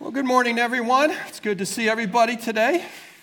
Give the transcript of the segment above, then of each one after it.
Well, good morning, everyone. It's good to see everybody today.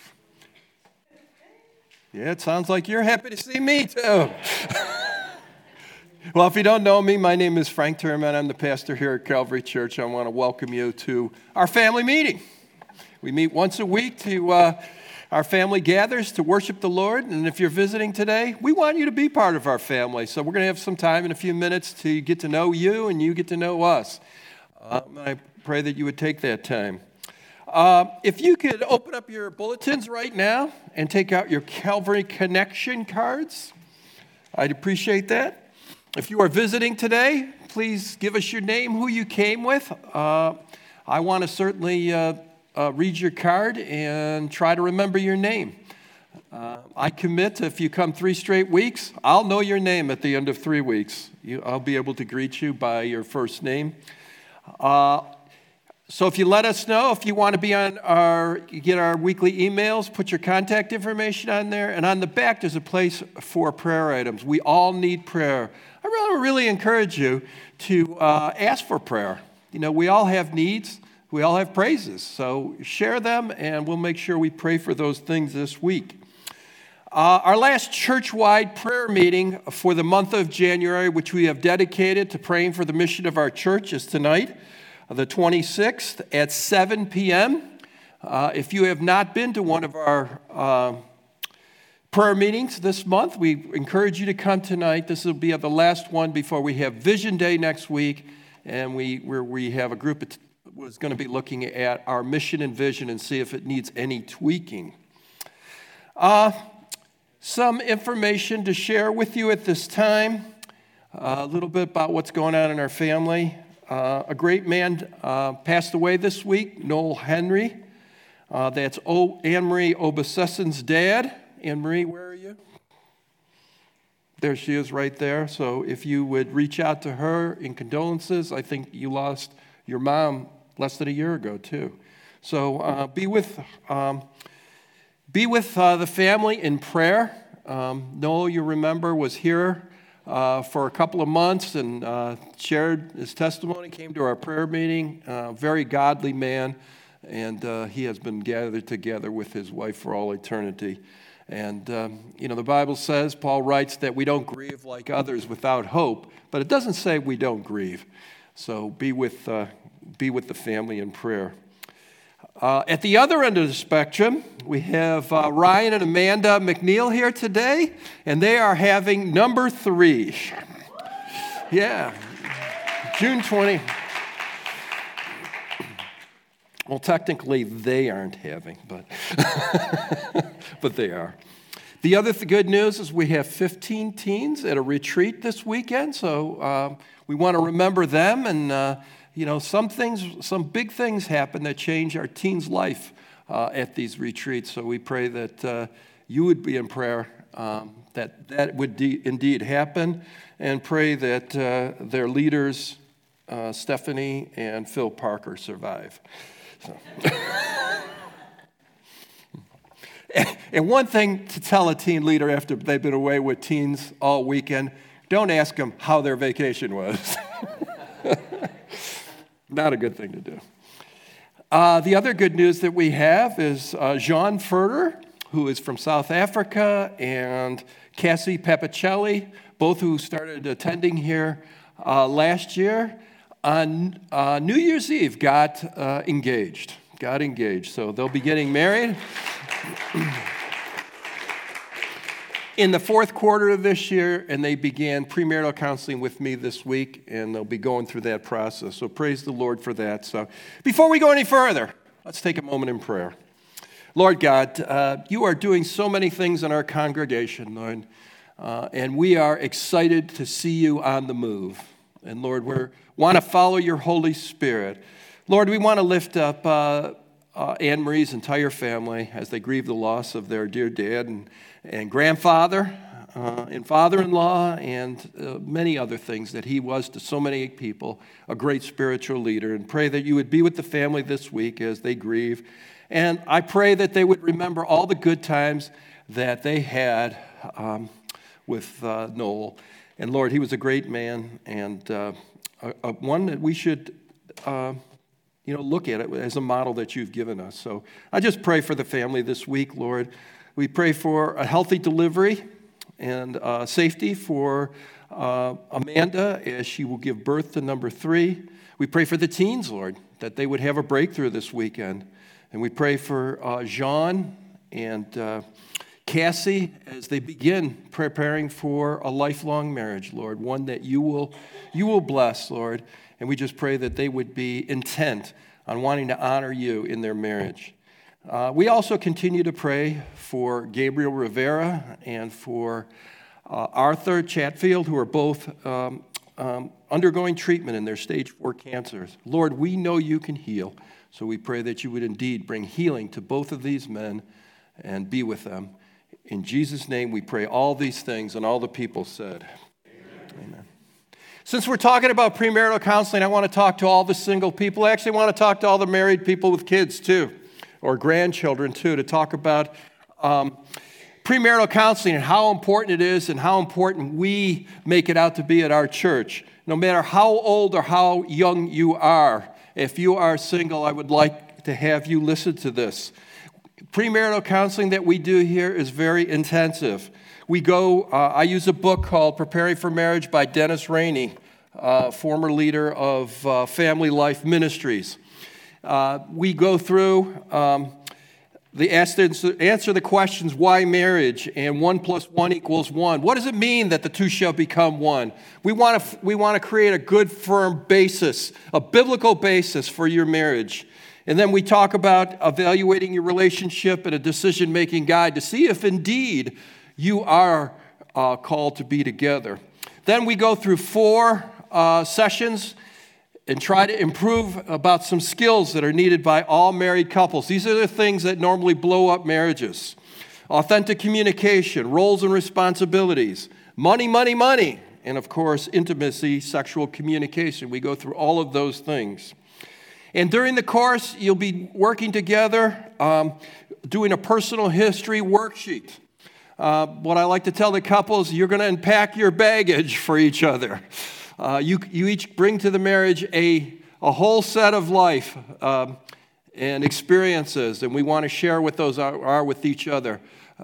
Yeah, it sounds like you're happy to see me, too. Well, if you don't know me, my name is Frank Turman. I'm the pastor here at Calvary Church. I want to welcome you to our family meeting. We meet once a week our family gathers to worship the Lord. And if you're visiting today, we want you to be part of our family. So we're going to have some time in a few minutes to get to know you and you get to know us. I pray that you would take that time. If you could open up your bulletins right now and take out your Calvary Connection cards, I'd appreciate that. If you are visiting today, please give us your name, who you came with. I want to certainly read your card and try to remember your name. I commit if you come 3 straight weeks, I'll know your name at the end of 3 weeks. I'll be able to greet you by your first name. So if you let us know, if you want to be on get our weekly emails, put your contact information on there. And on the back, there's a place for prayer items. We all need prayer. I really encourage you to ask for prayer. You know, we all have needs. We all have praises. So share them, and we'll make sure we pray for those things this week. Our last church-wide prayer meeting for the month of January, which we have dedicated to praying for the mission of our church, is tonight, the 26th at 7 p.m. If you have not been to one of our prayer meetings this month, we encourage you to come tonight. This will be the last one before we have Vision Day next week, and we have a group that was going to be looking at our mission and vision and see if it needs any tweaking. Some information to share with you at this time, a little bit about what's going on in our family. A great man passed away this week, Noel Henry. That's Anne-Marie Obasessen's dad. Anne-Marie, where are you? There she is right there. So if you would reach out to her in condolences, I think you lost your mom less than a year ago, too. So be with the family in prayer. Noel, you remember, was here for a couple of months and shared his testimony, came to our prayer meeting. Very godly man, and he has been gathered together with his wife for all eternity. And, the Bible says, Paul writes that we don't grieve like others without hope, but it doesn't say we don't grieve. So be with the family in prayer. At the other end of the spectrum, we have Ryan and Amanda McNeil here today, and they are having number 3. Yeah, June 20. Well, technically they aren't having, but but they are. The other good news is we have 15 teens at a retreat this weekend, so we want to remember them and. Some big things happen that change our teens' life at these retreats. So we pray that you would be in prayer, that would indeed happen, and pray that their leaders, Stephanie and Phil Parker, survive. So. And one thing to tell a teen leader after they've been away with teens all weekend, don't ask them how their vacation was. Not a good thing to do. The other good news that we have is Jean Furter, who is from South Africa, and Cassie Papicelli, both who started attending here last year. On New Year's Eve, got engaged. So they'll be getting married in the fourth quarter of this year, and they began premarital counseling with me this week, and they'll be going through that process. So praise the Lord for that. So before we go any further, let's take a moment in prayer. Lord God, you are doing so many things in our congregation, Lord, and we are excited to see you on the move. And Lord, we want to follow your Holy Spirit. Lord, we want to lift up Anne-Marie's entire family as they grieve the loss of their dear dad and grandfather and father-in-law and many other things that he was to so many people, a great spiritual leader. And pray that you would be with the family this week as they grieve. And I pray that they would remember all the good times that they had with Noel. And Lord, he was a great man and one that we should look at it as a model that you've given us. So I just pray for the family this week, Lord. We pray for a healthy delivery and safety for Amanda as she will give birth to number 3. We pray for the teens, Lord, that they would have a breakthrough this weekend. And we pray for Jean and Cassie as they begin preparing for a lifelong marriage, Lord, one that you will bless, Lord. And we just pray that they would be intent on wanting to honor you in their marriage. We also continue to pray for Gabriel Rivera and for Arthur Chatfield, who are both undergoing treatment in their stage 4 cancers. Lord, we know you can heal, so we pray that you would indeed bring healing to both of these men and be with them. In Jesus' name we pray all these things, and all the people said, Amen. Since we're talking about premarital counseling, I want to talk to all the single people. I actually want to talk to all the married people with kids too, or grandchildren too, to talk about premarital counseling and how important it is and how important we make it out to be at our church. No matter how old or how young you are, if you are single, I would like to have you listen to this. Premarital counseling that we do here is very intensive. I use a book called Preparing for Marriage by Dennis Rainey, former leader of Family Life Ministries. We go through, answer the questions, why marriage, and 1 + 1 = 1. What does it mean that the two shall become one? We want to create a good, firm basis, a biblical basis for your marriage. And then we talk about evaluating your relationship and a decision-making guide to see if indeed you are called to be together. Then we go through 4 sessions and try to improve about some skills that are needed by all married couples. These are the things that normally blow up marriages. Authentic communication, roles and responsibilities, money, and of course, intimacy, sexual communication. We go through all of those things. And during the course, you'll be working together, doing a personal history worksheet. What I like to tell the couples, you're going to unpack your baggage for each other. You each bring to the marriage a whole set of life and experiences, and we want to share what those are with each other.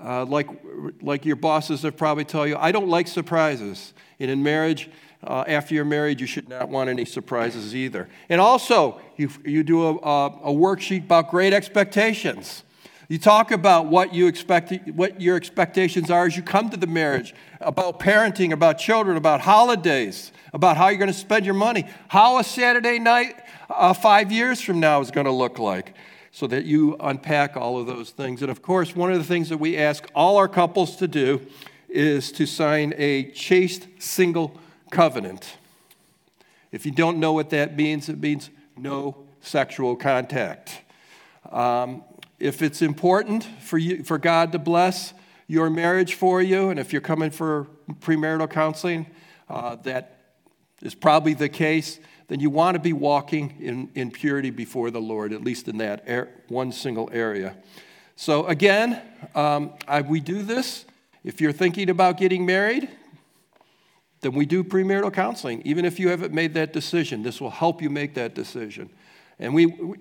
Like your bosses have probably told you, I don't like surprises. And in marriage, after you're married, you should not want any surprises either. And also, you do a worksheet about great expectations. You talk about what your expectations are as you come to the marriage, about parenting, about children, about holidays, about how you're going to spend your money, how a Saturday night 5 years from now is going to look like, so that you unpack all of those things. And of course, one of the things that we ask all our couples to do is to sign a chaste single covenant. If you don't know what that means, it means no sexual contact. If it's important for God to bless your marriage for you, and if you're coming for premarital counseling, that is probably the case, then you want to be walking in purity before the Lord, at least in that one single area. So again, we do this. If you're thinking about getting married, then we do premarital counseling. Even if you haven't made that decision, this will help you make that decision. And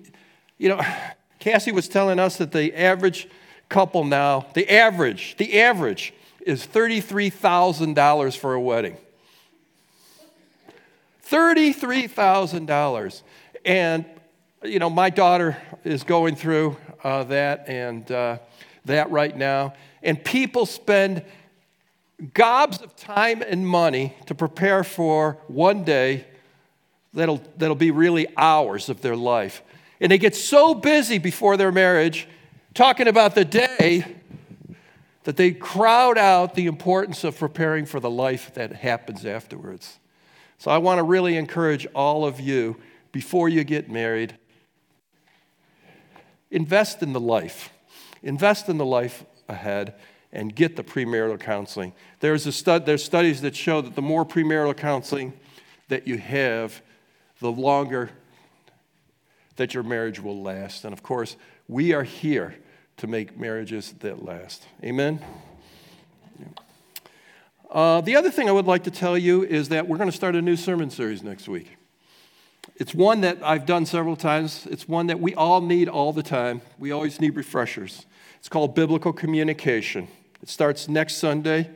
Cassie was telling us that the average couple now, the average is $33,000 for a wedding. $33,000. And, my daughter is going through that right now. And people spend gobs of time and money to prepare for one day that'll be really hours of their life. And they get so busy before their marriage talking about the day that they crowd out the importance of preparing for the life that happens afterwards. So I want to really encourage all of you, before you get married, invest in the life. Invest in the life ahead and get the premarital counseling. There's studies that show that the more premarital counseling that you have, the longer that your marriage will last. And of course, we are here to make marriages that last. Amen? The other thing I would like to tell you is that we're going to start a new sermon series next week. It's one that I've done several times. It's one that we all need all the time. We always need refreshers. It's called biblical communication. It starts next Sunday.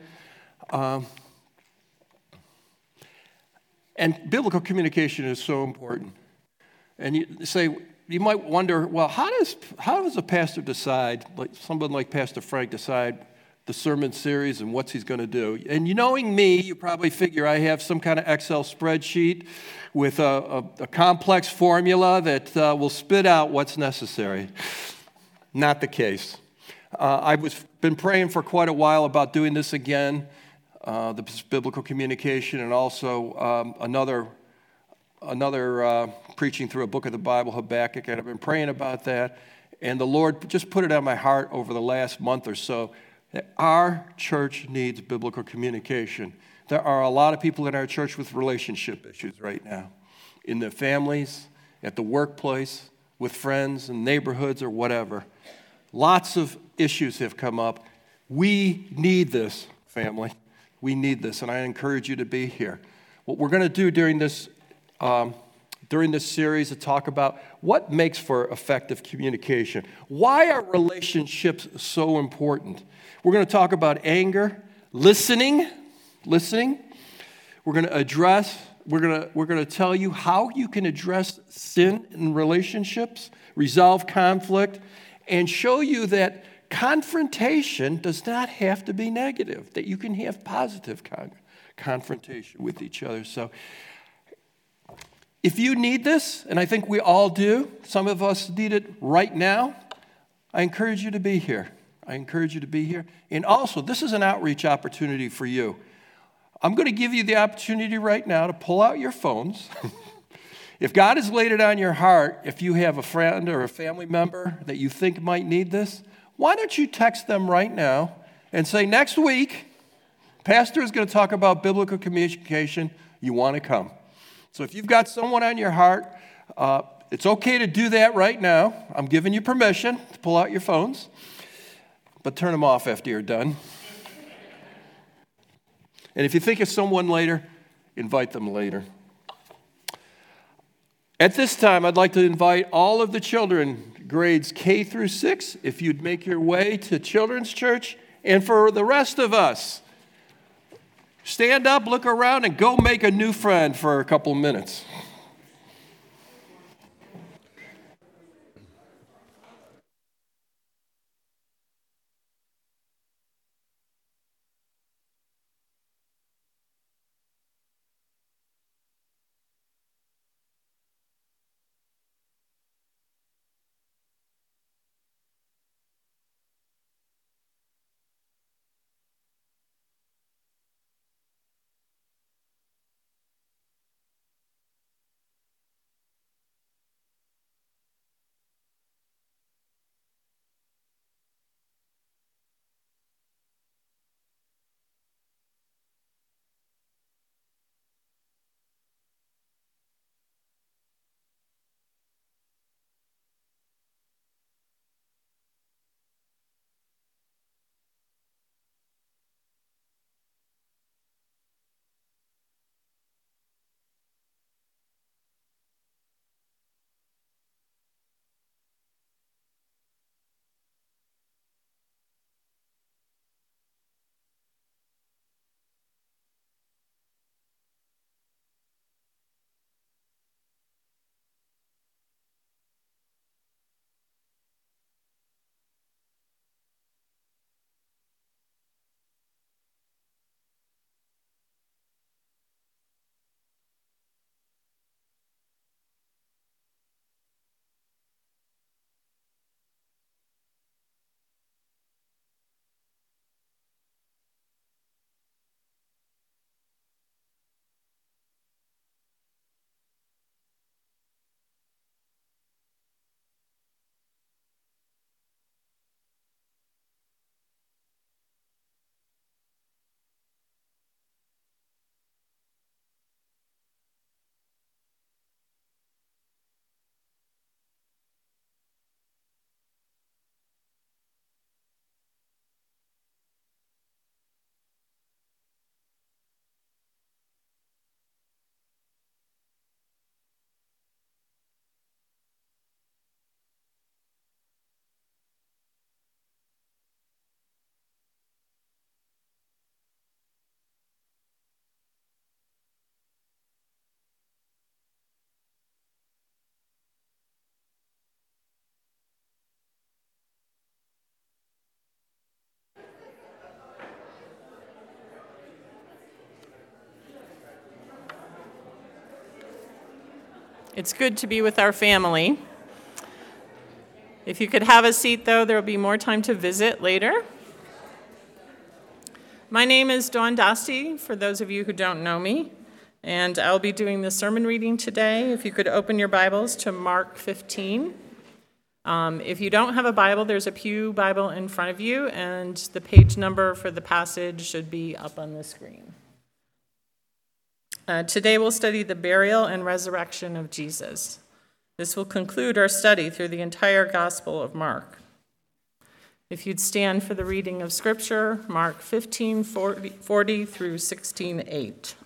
And biblical communication is so important. And you might wonder, well, how does a pastor decide, like someone like Pastor Frank decide the sermon series and what he's going to do? And knowing me, you probably figure I have some kind of Excel spreadsheet with a complex formula that will spit out what's necessary. Not the case. I've been praying for quite a while about doing this again, the biblical communication, and also another preaching through a book of the Bible, Habakkuk, and I've been praying about that. And the Lord just put it on my heart over the last month or so that our church needs biblical communication. There are a lot of people in our church with relationship issues right now, in their families, at the workplace, with friends and neighborhoods or whatever. Lots of issues have come up. We need this, family. We need this, and I encourage you to be here. What we're going to do during this series to talk about what makes for effective communication. Why are relationships so important? We're going to talk about anger, listening. We're going to tell you how you can address sin in relationships, resolve conflict, and show you that confrontation does not have to be negative, that you can have positive confrontation with each other. So if you need this, and I think we all do, some of us need it right now, I encourage you to be here. And also, this is an outreach opportunity for you. I'm going to give you the opportunity right now to pull out your phones. If God has laid it on your heart, if you have a friend or a family member that you think might need this, why don't you text them right now and say, next week, Pastor is going to talk about biblical communication. You want to come. So if you've got someone on your heart, it's okay to do that right now. I'm giving you permission to pull out your phones, but turn them off after you're done. And if you think of someone later, invite them later. At this time, I'd like to invite all of the children, grades K through 6, if you'd make your way to Children's Church. And for the rest of us, stand up, look around, and go make a new friend for a couple minutes. It's good to be with our family. If you could have a seat, though, there will be more time to visit later. My name is Dawn Dostie, for those of you who don't know me, and I'll be doing the sermon reading today. If you could open your Bibles to Mark 15. If you don't have a Bible, there's a pew Bible in front of you, and the page number for the passage should be up on the screen. Today we'll study the burial and resurrection of Jesus. This will conclude our study through the entire Gospel of Mark. If you'd stand for the reading of Scripture, Mark 15:40 through 16:8.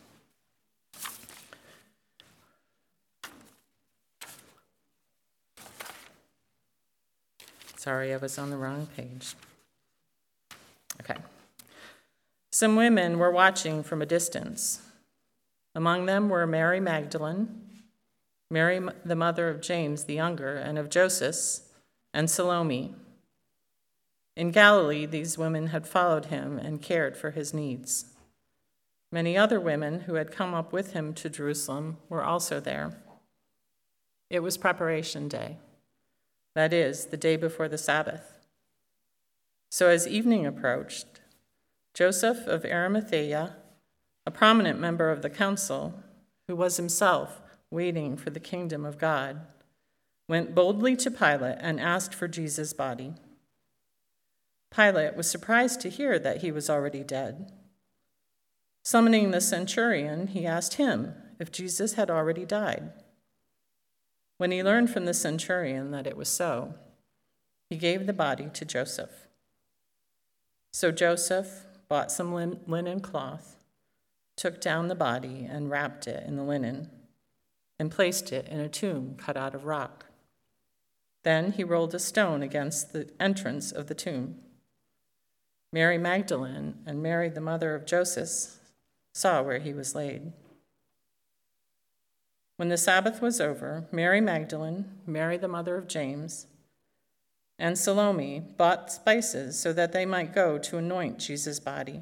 Sorry, I was on the wrong page. Okay. Some women were watching from a distance. Among them were Mary Magdalene, Mary the mother of James the younger and of Joseph, and Salome. In Galilee, these women had followed him and cared for his needs. Many other women who had come up with him to Jerusalem were also there. It was preparation day, that is, the day before the Sabbath. So as evening approached, Joseph of Arimathea, a prominent member of the council, who was himself waiting for the kingdom of God, went boldly to Pilate and asked for Jesus' body. Pilate was surprised to hear that he was already dead. Summoning the centurion, he asked him if Jesus had already died. When he learned from the centurion that it was so, he gave the body to Joseph. So Joseph bought some linen cloth, took down the body and wrapped it in the linen, and placed it in a tomb cut out of rock. Then he rolled a stone against the entrance of the tomb. Mary Magdalene and Mary, the mother of Joseph, saw where he was laid. When the Sabbath was over, Mary Magdalene, Mary, the mother of James, and Salome bought spices so that they might go to anoint Jesus' body.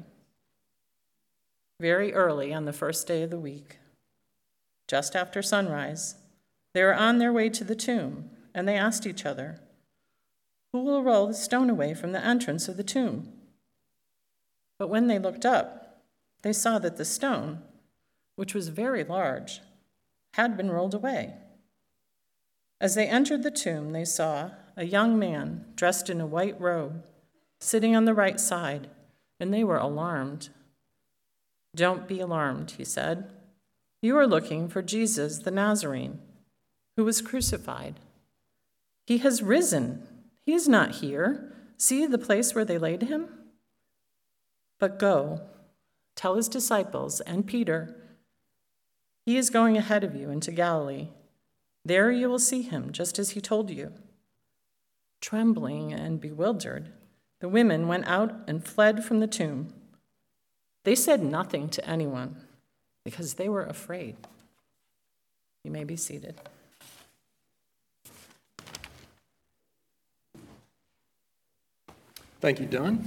Very early on the first day of the week, just after sunrise, they were on their way to the tomb, and they asked each other, "Who will roll the stone away from the entrance of the tomb?" But when they looked up, they saw that the stone, which was very large, had been rolled away. As they entered the tomb, they saw a young man dressed in a white robe sitting on the right side, and they were alarmed. "Don't be alarmed," he said. "You are looking for Jesus the Nazarene, who was crucified. He has risen. He is not here. See the place where they laid him? But go, tell his disciples and Peter, he is going ahead of you into Galilee. There you will see him, just as he told you." Trembling and bewildered, the women went out and fled from the tomb. They said nothing to anyone because they were afraid. You may be seated. Thank you, Don.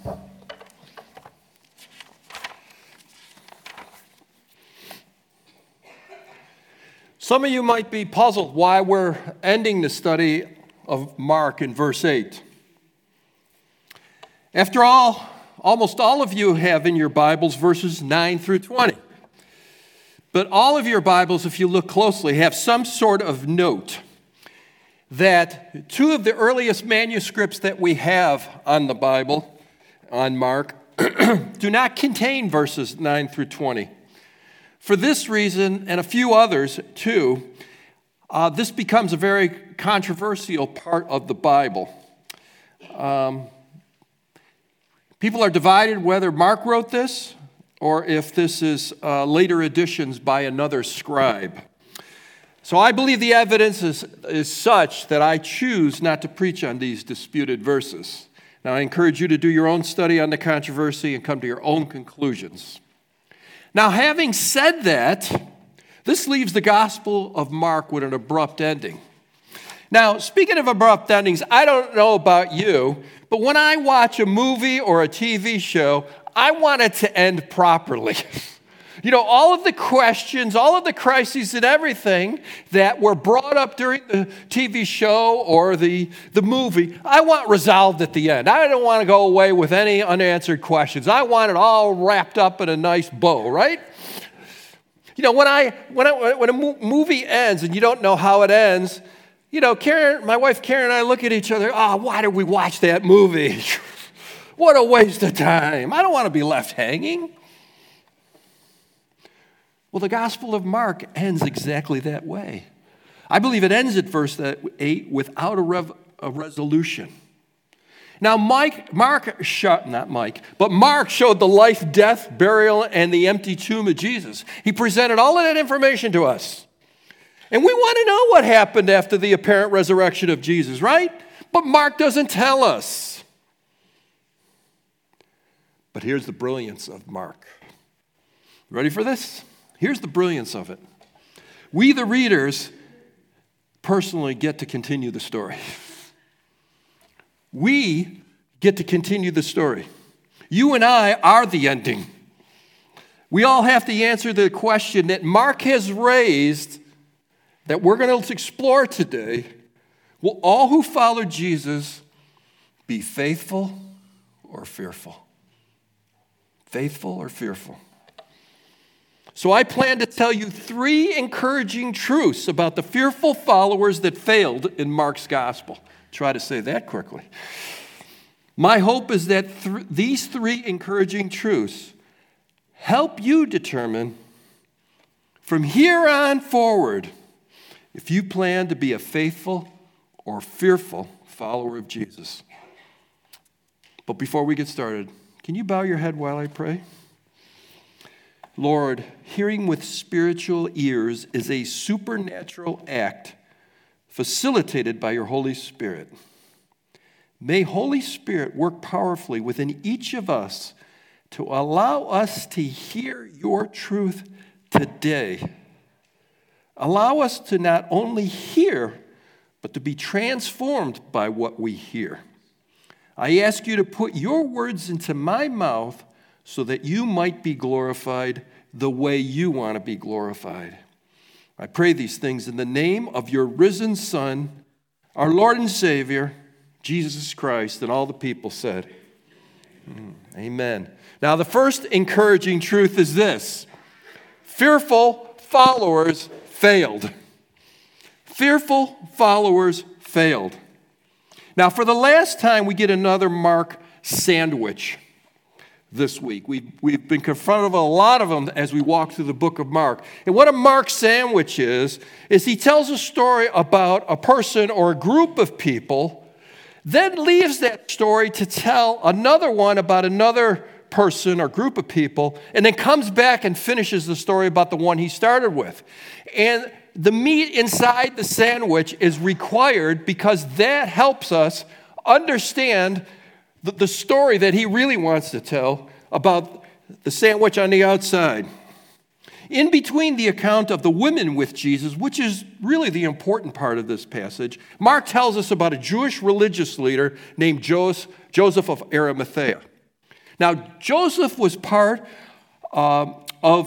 Some of you might be puzzled why we're ending the study of Mark in verse 8. After all, almost all of you have in your Bibles verses 9 through 20. But all of your Bibles, if you look closely, have some sort of note that two of the earliest manuscripts that we have on the Bible, on Mark, do not contain verses 9 through 20. For this reason, and a few others too, this becomes a very controversial part of the Bible. People are divided whether Mark wrote this or if this is later additions by another scribe. So I believe the evidence is such that I choose not to preach on these disputed verses. Now I encourage you to do your own study on the controversy and come to your own conclusions. Now having said that, this leaves the Gospel of Mark with an abrupt ending. Now, speaking of abrupt endings, I don't know about you, but when I watch a movie or a TV show, I want it to end properly. all of the questions, all of the crises and everything that were brought up during the TV show or the movie, I want resolved at the end. I don't want to go away with any unanswered questions. I want it all wrapped up in a nice bow, right? When a movie ends and you don't know how it ends, Karen, my wife Karen and I look at each other, why did we watch that movie? What a waste of time. I don't want to be left hanging. Well, the Gospel of Mark ends exactly that way. I believe it ends at verse 8 without a resolution. Now, Mark showed the life, death, burial, and the empty tomb of Jesus. He presented all of that information to us. And we want to know what happened after the apparent resurrection of Jesus, right? But Mark doesn't tell us. But here's the brilliance of Mark. Ready for this? Here's the brilliance of it. We, the readers, personally get to continue the story. We get to continue the story. You and I are the ending. We all have to answer the question that Mark has raised that we're going to explore today. Will all who follow Jesus be faithful or fearful? Faithful or fearful? So I plan to tell you 3 encouraging truths about the fearful followers that failed in Mark's gospel. Try to say that quickly. My hope is that these 3 encouraging truths help you determine from here on forward if you plan to be a faithful or fearful follower of Jesus. But before we get started, can you bow your head while I pray? Lord, hearing with spiritual ears is a supernatural act facilitated by your Holy Spirit. May Holy Spirit work powerfully within each of us to allow us to hear your truth today. Allow us to not only hear, but to be transformed by what we hear. I ask you to put your words into my mouth so that you might be glorified the way you want to be glorified. I pray these things in the name of your risen Son, our Lord and Savior, Jesus Christ, and all the people said, Amen. Now, the first encouraging truth is this: fearful followers failed. Fearful followers failed. Now, for the last time, we get another Mark sandwich this week. We've been confronted with a lot of them as we walk through the book of Mark. And what a Mark sandwich is he tells a story about a person or a group of people, then leaves that story to tell another one about another person or group of people, and then comes back and finishes the story about the one he started with. And the meat inside the sandwich is required because that helps us understand the story that he really wants to tell about the sandwich on the outside. In between the account of the women with Jesus, which is really the important part of this passage, Mark tells us about a Jewish religious leader named Joseph of Arimathea. Now, Joseph was part of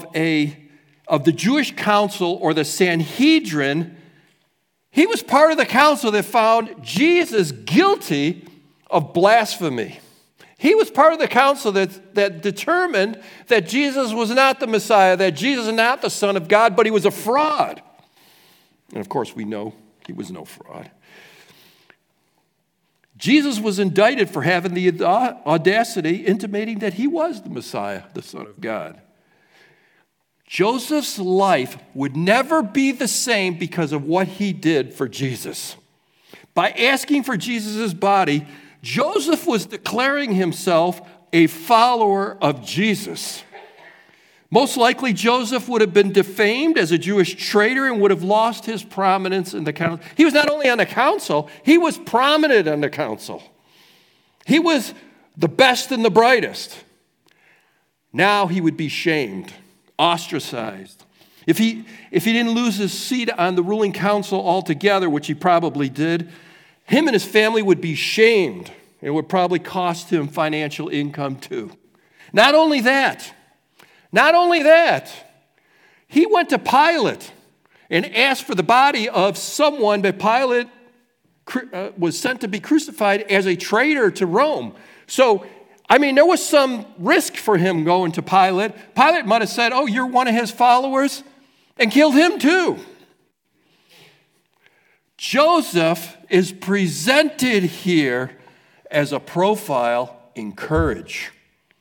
the Jewish council, or the Sanhedrin. He was part of the council that found Jesus guilty of blasphemy. He was part of the council that determined that Jesus was not the Messiah, that Jesus is not the Son of God, but he was a fraud. And of course, we know he was no fraud. Jesus was indicted for having the audacity intimating that he was the Messiah, the Son of God. Joseph's life would never be the same because of what he did for Jesus. By asking for Jesus' body, Joseph was declaring himself a follower of Jesus. Most likely, Joseph would have been defamed as a Jewish traitor and would have lost his prominence in the council. He was not only on the council, he was prominent on the council. He was the best and the brightest. Now he would be shamed, ostracized. If he didn't lose his seat on the ruling council altogether, which he probably did, him and his family would be shamed. It would probably cost him financial income too. Not only that, He went to Pilate and asked for the body of someone, but Pilate was sent to be crucified as a traitor to Rome. So, there was some risk for him going to Pilate. Pilate might have said, oh, you're one of his followers, and killed him too. Joseph is presented here as a profile in courage.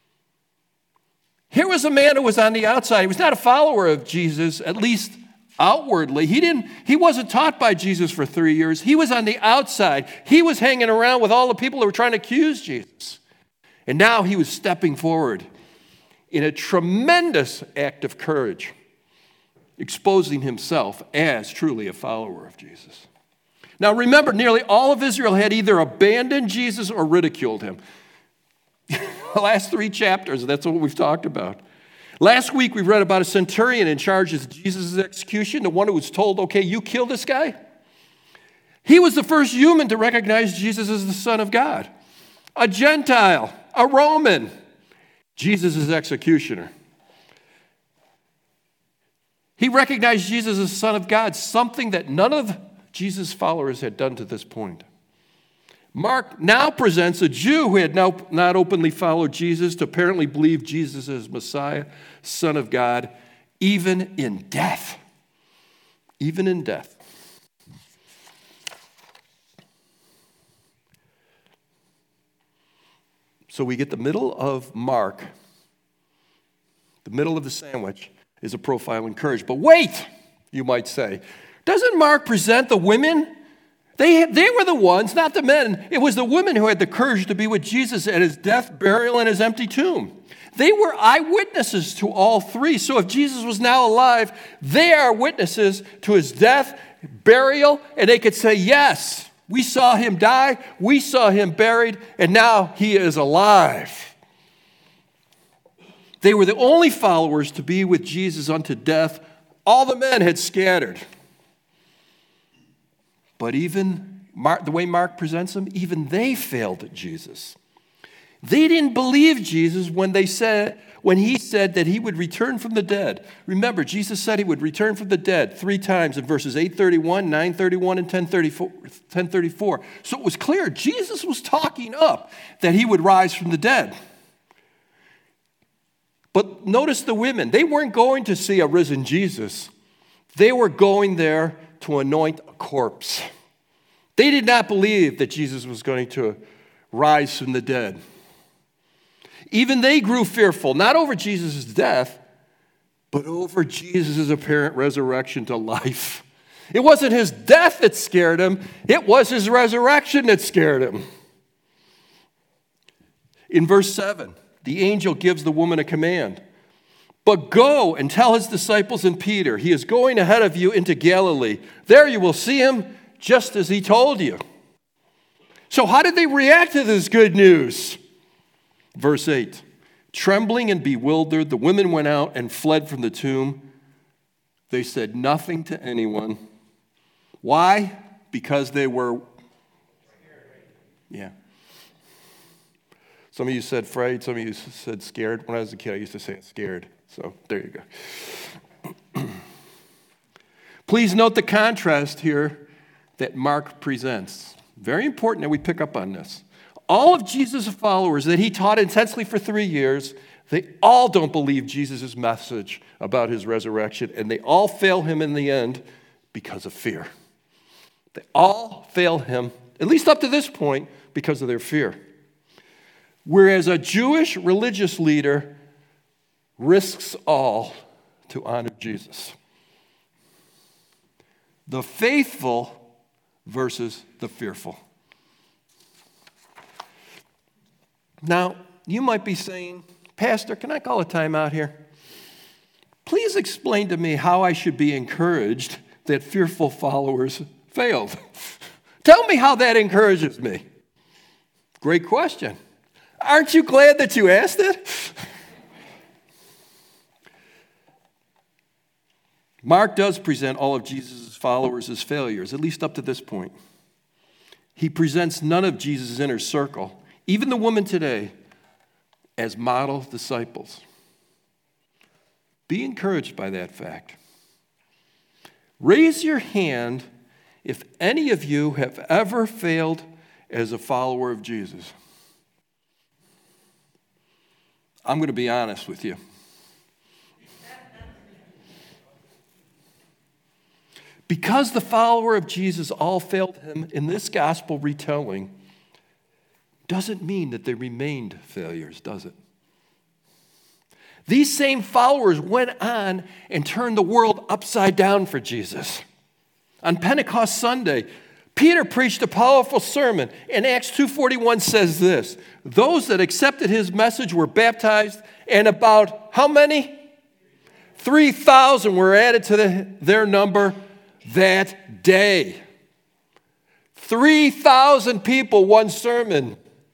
Here was a man who was on the outside. He was not a follower of Jesus, at least outwardly. He wasn't taught by Jesus for 3 years. He was on the outside. He was hanging around with all the people who were trying to accuse Jesus. And now he was stepping forward in a tremendous act of courage, exposing himself as truly a follower of Jesus. Now remember, nearly all of Israel had either abandoned Jesus or ridiculed him. The last 3 chapters, that's what we've talked about. Last week we read about a centurion in charge of Jesus' execution, the one who was told, okay, you kill this guy. He was the first human to recognize Jesus as the Son of God. A Gentile, a Roman, Jesus' executioner. He recognized Jesus as the Son of God, something that none of Jesus' followers had done to this point. Mark now presents a Jew who had not openly followed Jesus to apparently believe Jesus as Messiah, Son of God, even in death. Even in death. So we get the middle of Mark, the middle of the sandwich is a profile in courage. But wait, you might say, doesn't Mark present the women? They were the ones, not the men. It was the women who had the courage to be with Jesus at his death, burial, and his empty tomb. They were eyewitnesses to all 3. So if Jesus was now alive, they are witnesses to his death, burial, and they could say, yes, we saw him die, we saw him buried, and now he is alive. They were the only followers to be with Jesus unto death. All the men had scattered. But even the way Mark presents them, even they failed Jesus. They didn't believe Jesus when he said that he would return from the dead. Remember, Jesus said he would return from the dead 3 times in verses 8:31, 9:31, and 10:34. So it was clear Jesus was talking up that he would rise from the dead. But notice the women. They weren't going to see a risen Jesus. They were going there to anoint a corpse. They did not believe that Jesus was going to rise from the dead. Even they grew fearful, not over Jesus' death, but over Jesus' apparent resurrection to life. It wasn't his death that scared him. It was his resurrection that scared him. In verse 7, the angel gives the woman a command. But go and tell his disciples and Peter, he is going ahead of you into Galilee. There you will see him just as he told you. So how did they react to this good news? Verse 8, trembling and bewildered, the women went out and fled from the tomb. They said nothing to anyone. Why? Because they were, Some of you said afraid, some of you said scared. When I was a kid, I used to say scared. So there you go. Please note the contrast here that Mark presents. Very important that we pick up on this. All of Jesus' followers that he taught intensely for 3 years, they all don't believe Jesus' message about his resurrection, and they all fail him in the end because of fear. They all fail him, at least up to this point, because of their fear. Whereas a Jewish religious leader risks all to honor Jesus. The faithful versus the fearful. Now, you might be saying, Pastor, can I call a time out here? Please explain to me how I should be encouraged that fearful followers failed. Tell me how that encourages me. Great question. Aren't you glad that you asked it? Mark does present all of Jesus' followers as failures, at least up to this point. He presents none of Jesus' inner circle, even the woman today, as model disciples. Be encouraged by that fact. Raise your hand if any of you have ever failed as a follower of Jesus. I'm going to be honest with you. Because the follower of Jesus all failed him in this gospel retelling, doesn't mean that they remained failures, does it? These same followers went on and turned the world upside down for Jesus. On Pentecost Sunday, Peter preached a powerful sermon, and Acts 2:41 says this: those that accepted his message were baptized, and about how many? 3,000 were added to their number that day. 3,000 people, one sermon.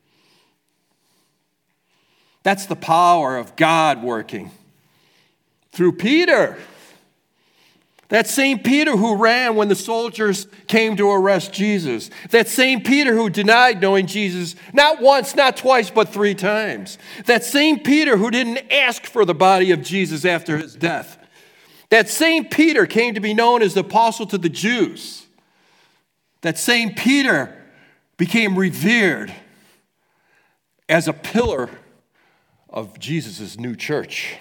That's the power of God working through Peter. That same Peter who ran when the soldiers came to arrest Jesus. That same Peter who denied knowing Jesus not once, not twice, but 3 times. That same Peter who didn't ask for the body of Jesus after his death. That same Peter came to be known as the apostle to the Jews. That same Peter became revered as a pillar of Jesus' new church.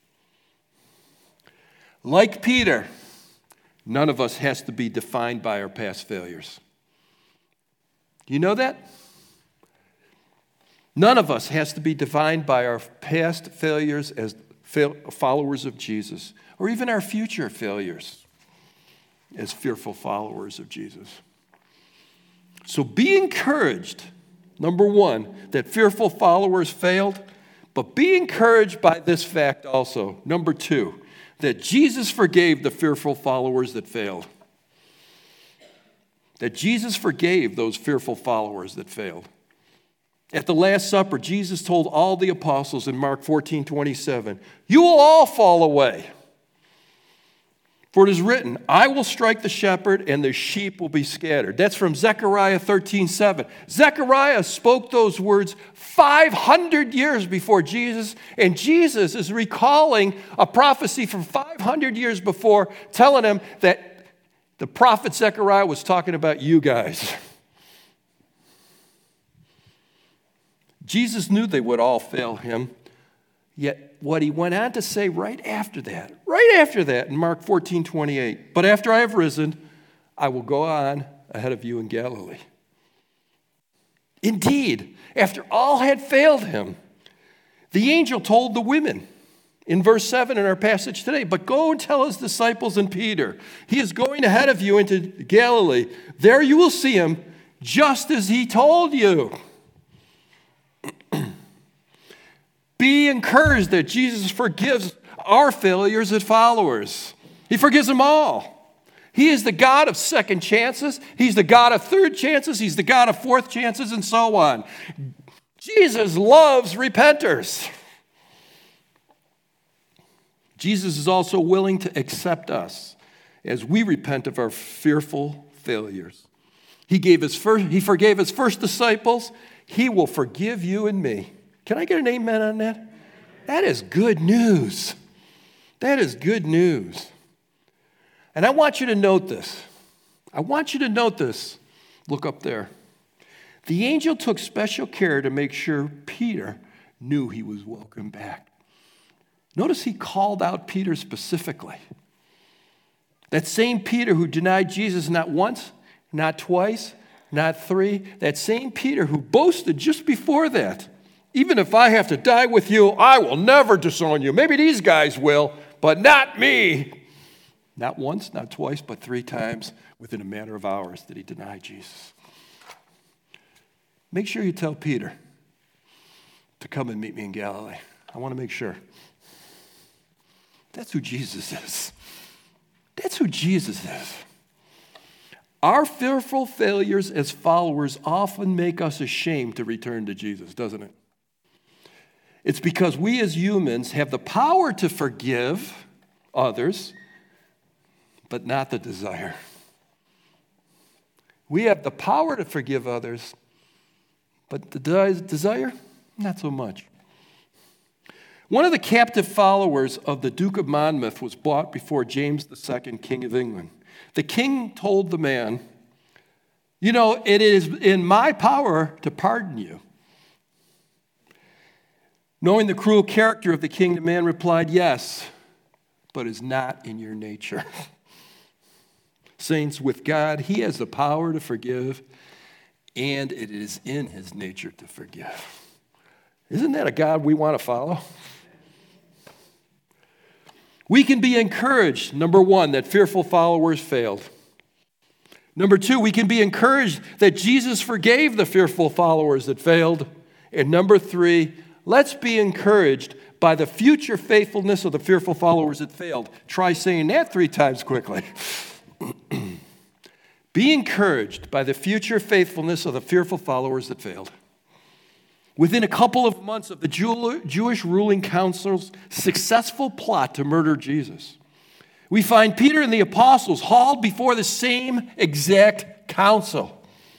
Like Peter, none of us has to be defined by our past failures. Do you know that? None of us has to be defined by our past failures as followers of Jesus, or even our future failures as fearful followers of Jesus. So be encouraged, number one, that fearful followers failed, but be encouraged by this fact also, number two, that Jesus forgave the fearful followers that failed. That Jesus forgave those fearful followers that failed. At the Last Supper, Jesus told all the apostles in Mark 14:27, "You will all fall away. For it is written, I will strike the shepherd and the sheep will be scattered." That's from Zechariah 13:7. Zechariah spoke those words 500 years before Jesus, and Jesus is recalling a prophecy from 500 years before, telling him that the prophet Zechariah was talking about you guys. Jesus knew they would all fail him. Yet what he went on to say right after that in Mark 14:28, "But after I have risen, I will go on ahead of you in Galilee." Indeed, after all had failed him, the angel told the women in verse 7 in our passage today, "But go and tell his disciples and Peter, he is going ahead of you into Galilee. There you will see him just as he told you." Be encouraged that Jesus forgives our failures as followers. He forgives them all. He is the God of second chances. He's the God of third chances. He's the God of fourth chances, and so on. Jesus loves repenters. Jesus is also willing to accept us as we repent of our fearful failures. He forgave his first disciples. He will forgive you and me. Can I get an amen on that? That is good news. That is good news. And I want you to note this. Look up there. The angel took special care to make sure Peter knew he was welcome back. Notice he called out Peter specifically. That same Peter who denied Jesus not once, not twice, not 3. That same Peter who boasted just before that, "Even if I have to die with you, I will never disown you. Maybe these guys will, but not me." Not once, not twice, but 3 times within a matter of hours did he deny Jesus. Make sure you tell Peter to come and meet me in Galilee. I want to make sure. That's who Jesus is. That's who Jesus is. Our fearful failures as followers often make us ashamed to return to Jesus, doesn't it? It's because we as humans have the power to forgive others, but not the desire. We have the power to forgive others, but the desire, not so much. One of the captive followers of the Duke of Monmouth was brought before James II, King of England. The king told the man, it is in my power to pardon you. Knowing the cruel character of the king, the man replied, yes, but it's not in your nature. Saints, with God, he has the power to forgive, and it is in his nature to forgive. Isn't that a God we want to follow? We can be encouraged, number one, that fearful followers failed. Number two, we can be encouraged that Jesus forgave the fearful followers that failed. And number three, let's be encouraged by the future faithfulness of the fearful followers that failed. Try saying that 3 times quickly. Be encouraged by the future faithfulness of the fearful followers that failed. Within a couple of months of the Jewish ruling council's successful plot to murder Jesus, we find Peter and the apostles hauled before the same exact council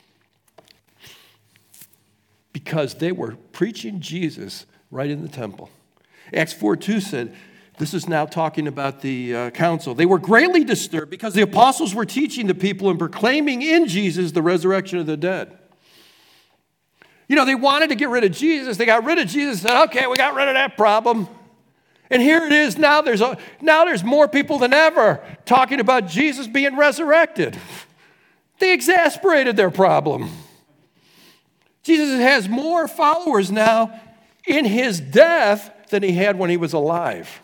because they were preaching Jesus right in the temple. Acts 4:2 said, this is now talking about the council. They were greatly disturbed because the apostles were teaching the people and proclaiming in Jesus the resurrection of the dead. They wanted to get rid of Jesus. They got rid of Jesus and said, okay, we got rid of that problem. And here it is now. There's more people than ever talking about Jesus being resurrected. They exasperated their problem. Jesus has more followers now in his death than he had when he was alive.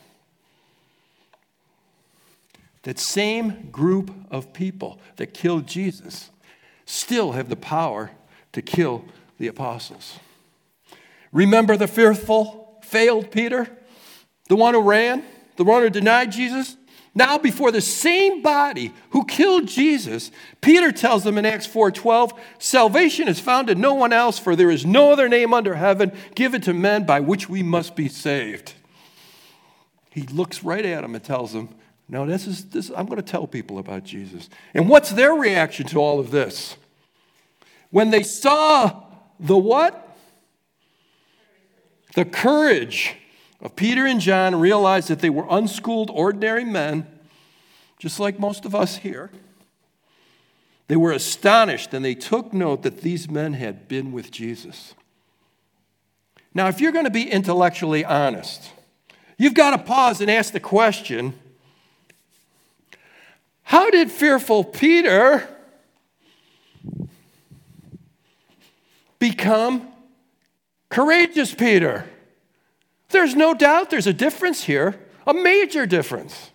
That same group of people that killed Jesus still have the power to kill the apostles. Remember the fearful, failed Peter? The one who ran? The one who denied Jesus? Now before the same body who killed Jesus, Peter tells them in Acts 4:12, salvation is found in no one else, for there is no other name under heaven given to men by which we must be saved. He looks right at them and tells them, no, this. I'm going to tell people about Jesus. And what's their reaction to all of this? When they saw the what? The courage of Peter and John, realized that they were unschooled, ordinary men, just like most of us here. They were astonished, and they took note that these men had been with Jesus. Now, if you're going to be intellectually honest, you've got to pause and ask the question, how did fearful Peter become courageous Peter? There's no doubt there's a difference here, a major difference.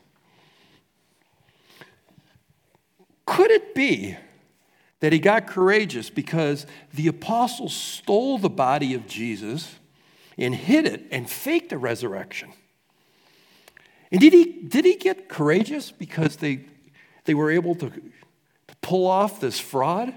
Could it be that he got courageous because the apostles stole the body of Jesus and hid it and faked the resurrection? And did he get courageous because they were able to pull off this fraud?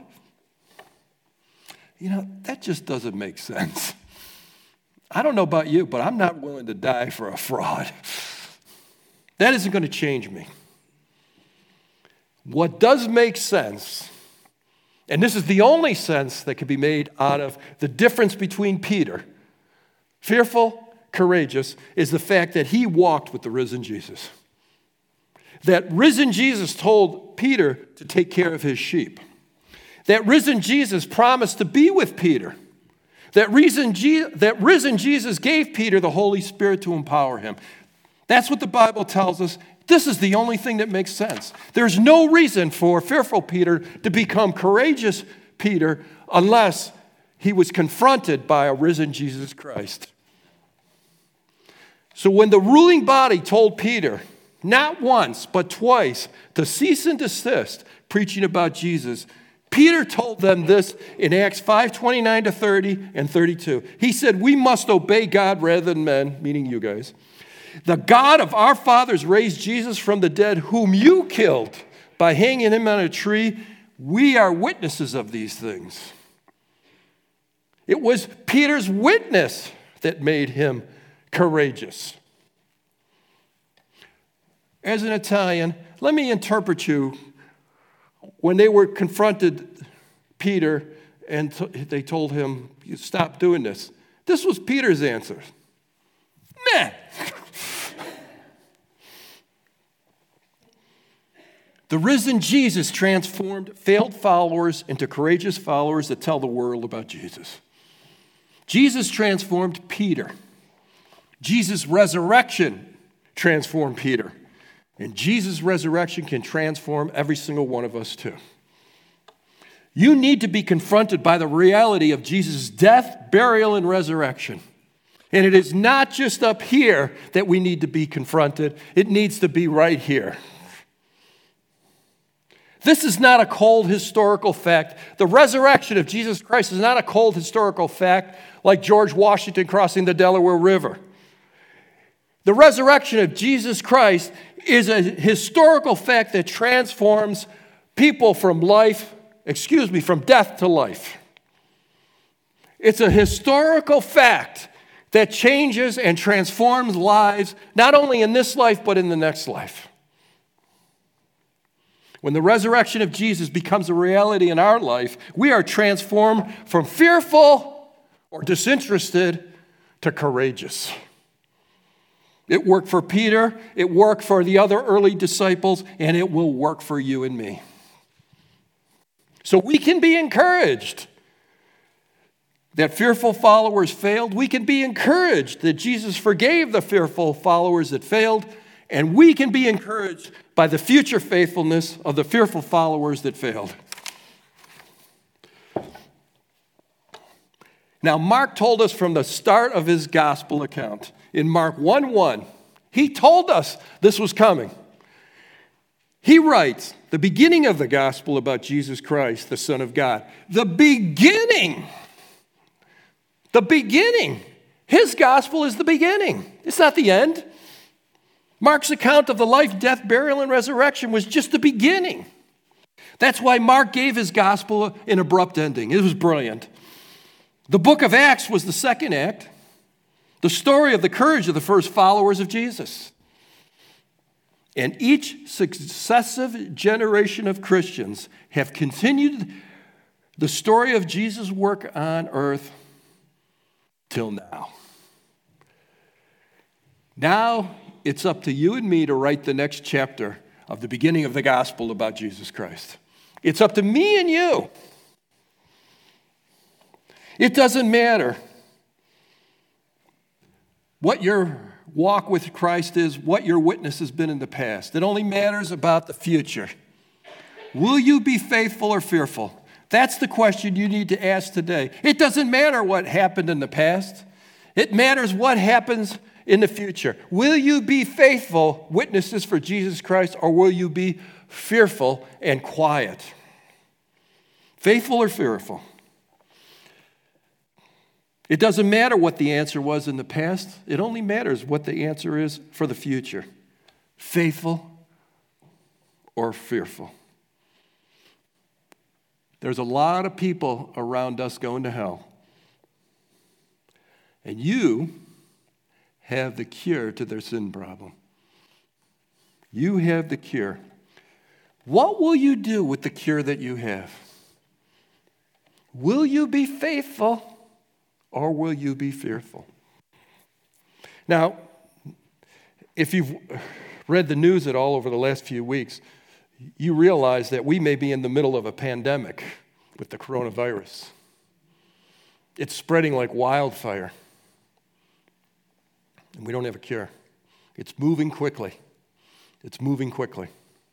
That just doesn't make sense. I don't know about you, but I'm not willing to die for a fraud. That isn't going to change me. What does make sense, and this is the only sense that can be made out of the difference between Peter, fearful, courageous, is the fact that he walked with the risen Jesus. That risen Jesus told Peter to take care of his sheep. That risen Jesus promised to be with Peter. That risen Jesus gave Peter the Holy Spirit to empower him. That's what the Bible tells us. This is the only thing that makes sense. There's no reason for fearful Peter to become courageous Peter unless he was confronted by a risen Jesus Christ. So when the ruling body told Peter, not once, but twice, to cease and desist preaching about Jesus, Peter told them this in Acts 5:29-30 and 32. He said, we must obey God rather than men, meaning you guys. The God of our fathers raised Jesus from the dead, whom you killed by hanging him on a tree. We are witnesses of these things. It was Peter's witness that made him courageous. As an Italian, let me interpret you. When they were confronted Peter and they told him, you stop doing this. This was Peter's answer. Meh. The risen Jesus transformed failed followers into courageous followers that tell the world about Jesus. Jesus transformed Peter. Jesus' resurrection transformed Peter. And Jesus' resurrection can transform every single one of us too. You need to be confronted by the reality of Jesus' death, burial, and resurrection. And it is not just up here that we need to be confronted. It needs to be right here. This is not a cold historical fact. The resurrection of Jesus Christ is not a cold historical fact like George Washington crossing the Delaware River. The resurrection of Jesus Christ is a historical fact that transforms people from death to life. It's a historical fact that changes and transforms lives, not only in this life, but in the next life. When the resurrection of Jesus becomes a reality in our life, we are transformed from fearful or disinterested to courageous. It worked for Peter, it worked for the other early disciples, and it will work for you and me. So we can be encouraged that fearful followers failed. We can be encouraged that Jesus forgave the fearful followers that failed. And we can be encouraged by the future faithfulness of the fearful followers that failed. Now, Mark told us from the start of his gospel account, in Mark 1:1, he told us this was coming. He writes, the beginning of the gospel about Jesus Christ, the Son of God. The beginning. His gospel is the beginning. It's not the end. Mark's account of the life, death, burial, and resurrection was just the beginning. That's why Mark gave his gospel an abrupt ending. It was brilliant. The book of Acts was the second act, the story of the courage of the first followers of Jesus. And each successive generation of Christians have continued the story of Jesus' work on earth till now. Now, it's up to you and me to write the next chapter of the beginning of the gospel about Jesus Christ. It's up to me and you. It doesn't matter what your walk with Christ is, what your witness has been in the past. It only matters about the future. Will you be faithful or fearful? That's the question you need to ask today. It doesn't matter what happened in the past. It matters what happens in the future. Will you be faithful witnesses for Jesus Christ, or will you be fearful and quiet? Faithful or fearful? It doesn't matter what the answer was in the past. It only matters what the answer is for the future. Faithful or fearful? There's a lot of people around us going to hell. And you have the cure to their sin problem. You have the cure. What will you do with the cure that you have? Will you be faithful or will you be fearful? Now, if you've read the news at all over the last few weeks, you realize that we may be in the middle of a pandemic with the coronavirus. It's spreading like wildfire. And we don't have a cure. It's moving quickly. It's moving quickly.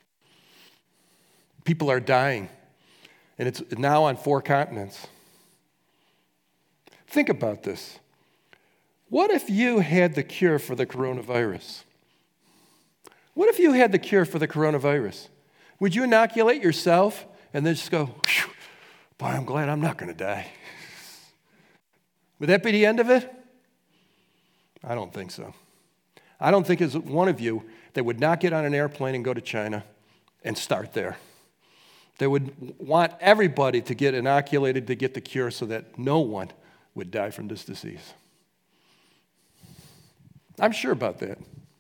People are dying. And it's now on 4 continents. Think about this. What if you had the cure for the coronavirus? What if you had the cure for the coronavirus? Would you inoculate yourself and then just go, boy, I'm glad I'm not going to die? Would that be the end of it? I don't think so. I don't think there's one of you that would not get on an airplane and go to China and start there. They would want everybody to get inoculated to get the cure so that no one would die from this disease. I'm sure about that.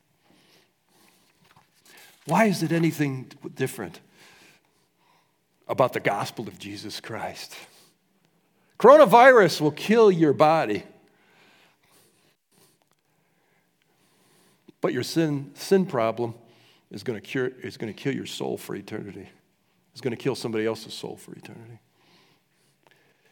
Why is it anything different about the gospel of Jesus Christ? Coronavirus will kill your body. But your sin problem is going to kill your soul for eternity. It's going to kill somebody else's soul for eternity.